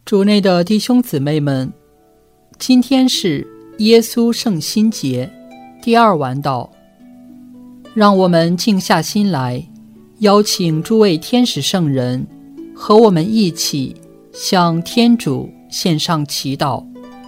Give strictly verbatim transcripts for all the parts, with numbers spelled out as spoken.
主内的弟兄姊妹们，今天是耶稣圣心节第二晚祷，让我们静下心来，邀请诸位天使圣人和我们一起向天主献上祈祷。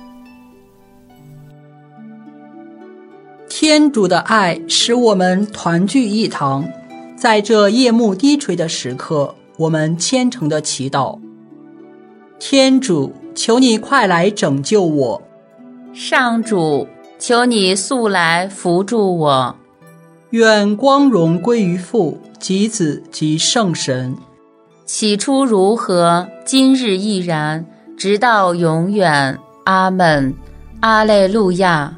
天主的爱使我们团聚一堂，在这夜幕低垂的时刻，我们虔诚的祈祷。天主，求你快来拯救我。 上主，求你速来扶助我。 愿光荣归于父及子及圣神。 起初如何，今日亦然，直到永远。阿们。阿肋路亚。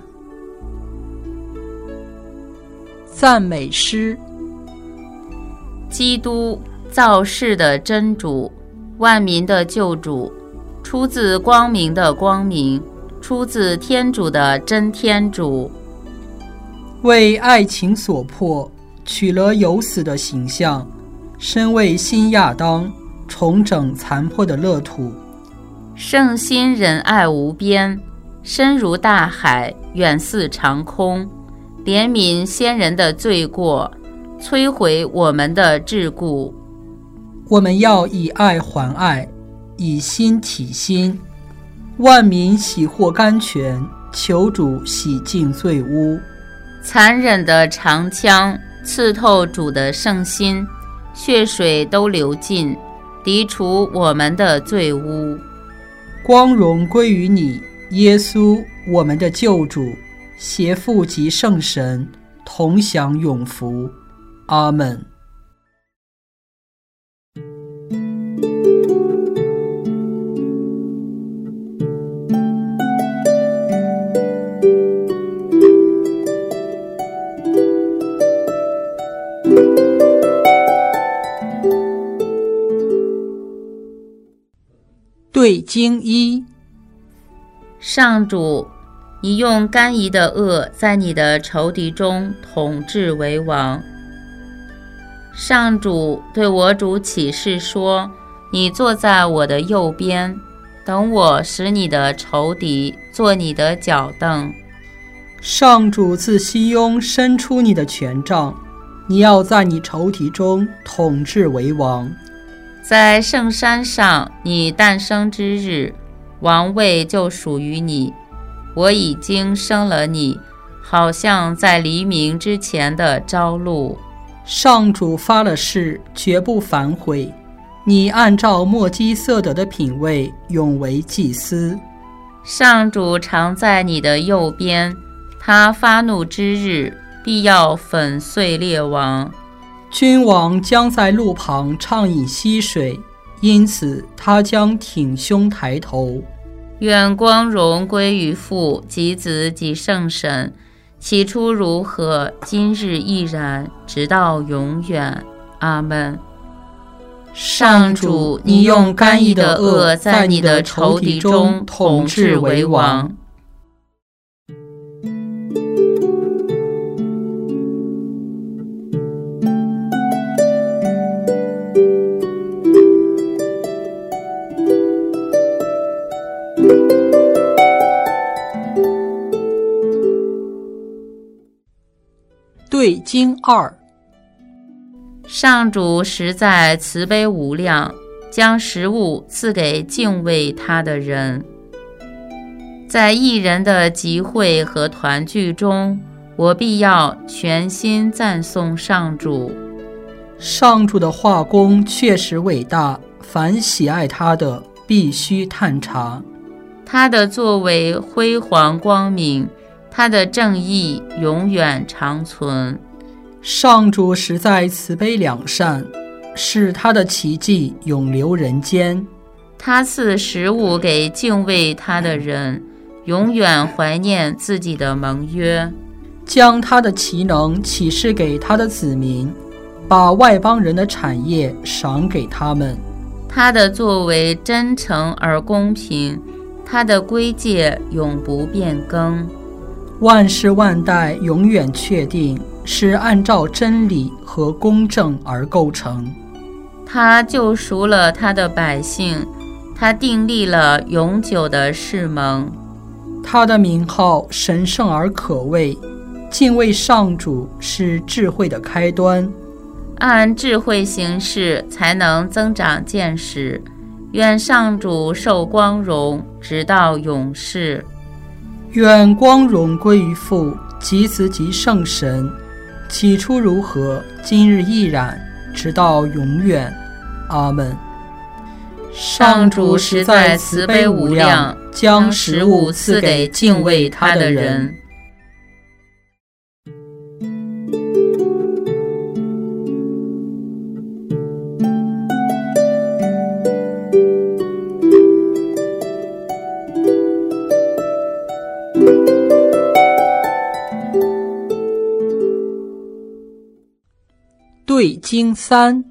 赞美诗。 基督，造世的真主，万民的救主，出自光明的光明，出自天主的真天主。 为爱情所迫，取了有死的形象，身为新亚当，重整残破的乐土。 圣心仁爱无边，深如大海，远似长空，怜悯先人的罪过，摧毁我们的桎梏。 我们要以爱还爱，以心体心。万民喜获甘泉，求主洗净罪污。 残忍的长枪刺透主的圣心，血水都流尽，涤除我们的罪污。 光荣归于你，耶稣，我们的救主，携父及圣神，同享永福。阿们。对经一。 上主，你用甘饴的恶在你的仇敌中统治为王。上主对我主起誓说，你坐在我的右边，等我使你的仇敌做你的脚凳。 上主自西雍伸出你的权杖，你要在你仇敌中统治为王。 在圣山上你诞生之日，王位就属于你。我已经生了你，好像在黎明之前的朝露。 上主发了誓，绝不反悔。你按照默基瑟德的品位，永为祭司。 上主常在你的右边，他发怒之日，必要粉碎列王。 君王将在路旁畅饮溪水，因此他将挺胸抬头。 愿光荣归于父及子及圣神，起初如何，今日亦然，直到永远。阿们。上主，你用甘饴的恶在你的仇敌中统治为王。 对经二。 上主实在慈悲无量，将食物赐给敬畏他的人。在义人的集会和团聚中，我必要全心赞颂上主。 上主的画工确实伟大，凡喜爱他的必须探查。 他的作为辉煌光明，他的正义永远长存。 上主实在慈悲良善，使他的奇迹永留人间。 他赐食物给敬畏他的人，永远怀念自己的盟约。 将他的奇能启示给他的子民，把外邦人的产业赏给他们。 他的作为真诚而公平，他的规戒永不变更。 万世万代永远确定，是按照真理和公正而构成。 他救赎了他的百姓， 他订立了永久的誓盟。 他的名号神圣而可畏，敬畏上主是智慧的开端。 按智慧行事，才能增长见识。愿上主受光荣，直到永世。 愿光荣归于父、及子、及圣神，起初如何，今日亦然，直到永远。阿们。 上主实在慈悲无量，将食物赐给敬畏他的人。 对经三，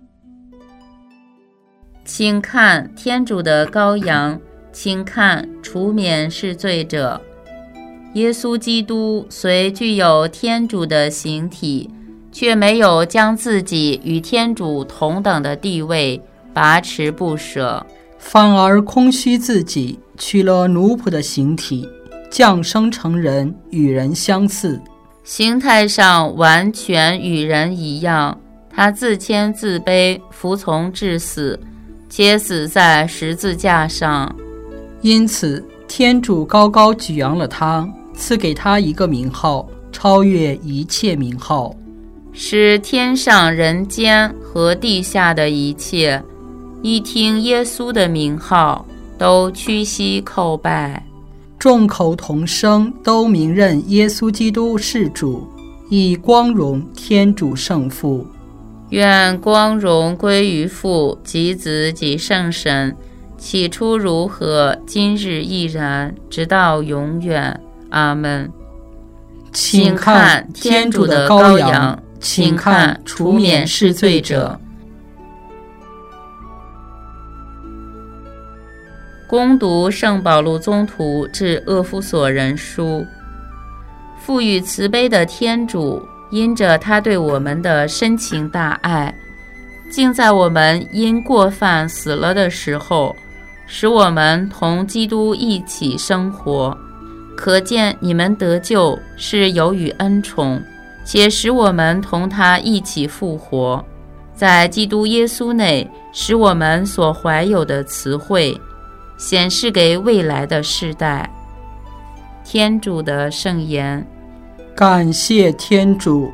请看天主的羔羊，请看除免世罪者。耶稣基督虽具有天主的形体，却没有将自己与天主同等的地位拔持不舍， 反而空虚自己，取了奴仆的形体，降生成人，与人相似， 形态上完全与人一样。他自谦自卑，服从至死，且死在十字架上。 因此天主高高举扬了他，赐给他一个名号，超越一切名号， 使天上人间和地下的一切一听耶稣的名号，都屈膝叩拜。 众口同声，都明认耶稣基督是主，以光荣天主圣父。 愿光荣归于父、及子、及圣神，起初如何，今日亦然，直到永远。阿们。 请看天主的羔羊，请看除免世罪者。 恭读圣保禄宗徒致厄弗所人书。富予慈悲的天主，因着他对我们的深情大爱，竟在我们因过犯死了的时候，使我们同基督一起生活。可见你们得救是由于恩宠，且使我们同他一起复活，在基督耶稣内，使我们所怀有的慈惠显示给未来的世代。天主的圣言。 感谢天主。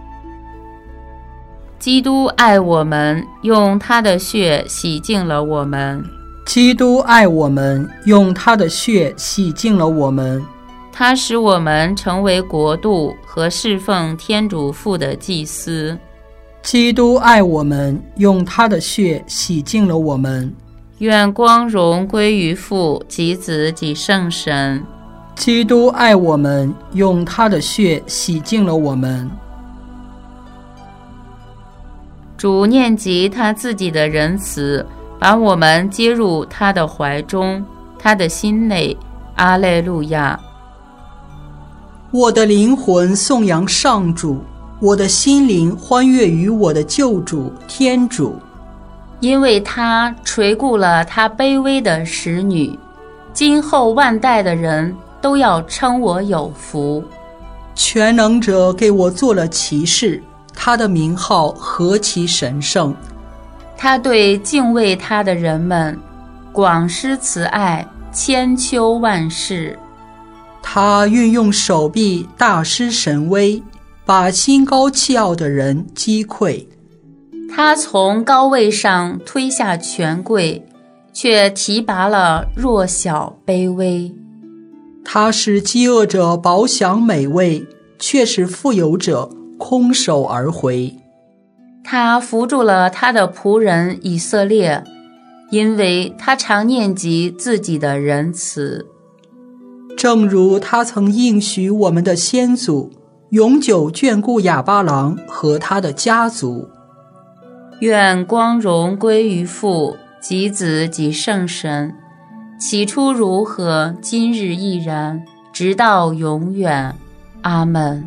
基督爱我们，用他的血洗净了我们。 基督爱我们，用他的血洗净了我们。 他使我们成为国度和侍奉天主父的祭司。 基督爱我们，用他的血洗净了我们。 愿光荣归于父、及子、及圣神。 基督爱我们，用他的血洗净了我们。 主念及他自己的仁慈，把我们接入他的怀中，他的心内。阿肋路亚。 我的灵魂颂扬上主，我的心灵欢悦于我的救主天主， 因为他垂顾了他卑微的使女，今后万代的人都要称我有福。 全能者给我做了骑士，他的名号何其神圣！ 他对敬畏他的人们广施慈爱，千秋万世。 他运用手臂大施神威，把心高气傲的人击溃。 他从高位上推下权贵，却提拔了弱小卑微。 他使饥饿者饱享美味，却使富有者空手而回。 他扶助了他的仆人以色列，因为他常念及自己的仁慈。 正如他曾应许我们的先祖，永久眷顾亚巴郎和他的家族。 愿光荣归于父、及子、及圣神，起初如何，今日亦然，直到永远。阿们。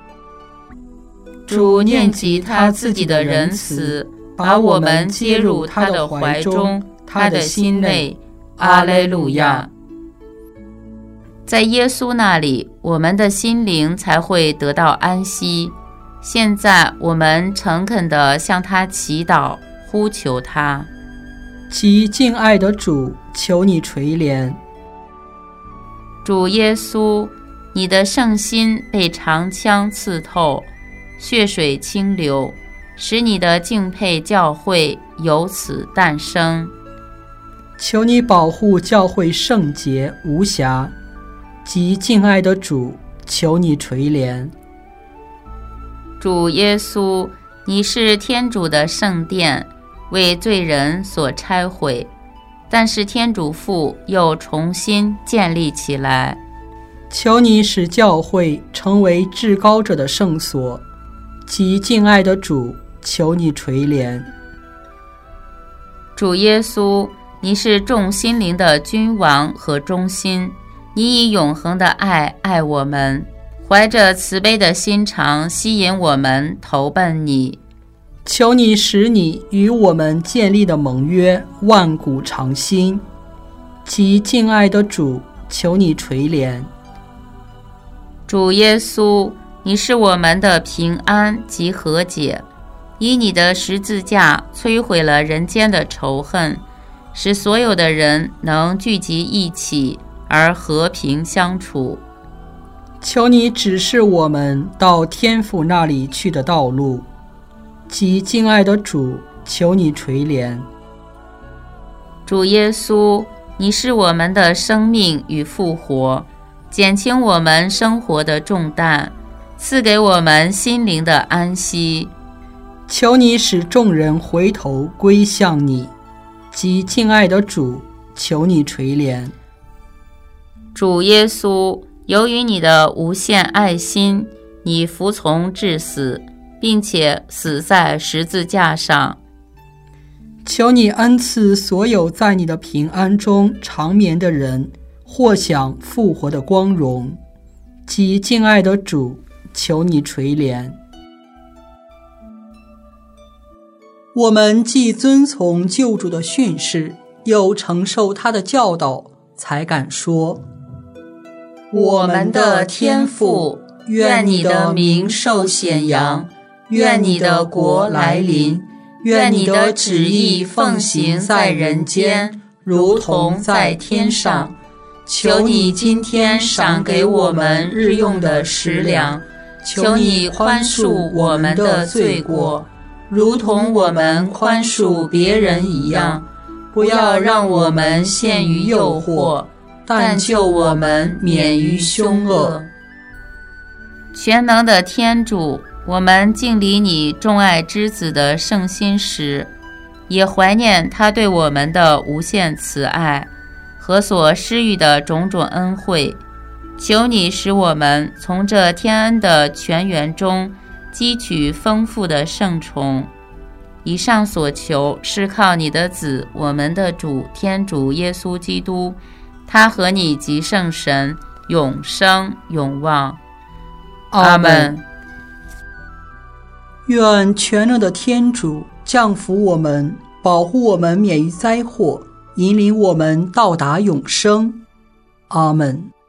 主念及他自己的仁慈，把我们接入他的怀中，他的心内。 阿肋路亚。在耶稣那里，我们的心灵才会得到安息。现在我们诚恳地向他祈祷，呼求他。 极敬爱的主，求你垂怜。 主耶稣，你的圣心被长枪刺透，血水清流，使你的敬佩教会由此诞生。 求你保护教会圣洁无瑕。极敬爱的主，求你垂怜。 主耶稣，你是天主的圣殿，为罪人所拆毁，但是天主父又重新建立起来。 求你使教会成为至高者的圣所。极敬爱的主，求你垂怜。 主耶稣，你是众心灵的君王和中心，你以永恒的爱爱我们，怀着慈悲的心肠吸引我们投奔你。 求你使你与我们建立的盟约万古长新。极敬爱的主，求你垂怜。 主耶稣，你是我们的平安及和解，以你的十字架摧毁了人间的仇恨，使所有的人能聚集一起而和平相处。 求你指示我们到天父那里去的道路。极敬爱的主，求你垂怜。 主耶稣，你是我们的生命与复活，减轻我们生活的重担，赐给我们心灵的安息。 求你使众人回头归向你。极敬爱的主，求你垂怜。 主耶稣，由于你的无限爱心，你服从至死，并且死在十字架上。 求你恩赐所有在你的平安中长眠的人，获享复活的光荣。极敬爱的主，求你垂怜。我们既遵从救主的训示，又承受他的教导，才敢说： 我们的天父，愿你的名受显扬，愿你的国来临，愿你的旨意奉行在人间，如同在天上。求你今天赏给我们日用的食粮，求你宽恕我们的罪过，如同我们宽恕别人一样。不要让我们陷于诱惑，但救我们免于凶恶。全能的天主，我们敬礼你众爱之子的圣心时，也怀念他对我们的无限慈爱和所施予的种种恩惠。求你使我们从这天恩的泉源中汲取丰富的圣宠。以上所求是靠你的子，我们的主天主耶稣基督，他和你及圣神永生永望。阿们。 愿全能的天主降福我们，保护我们免于灾祸，引领我们到达永生。阿们。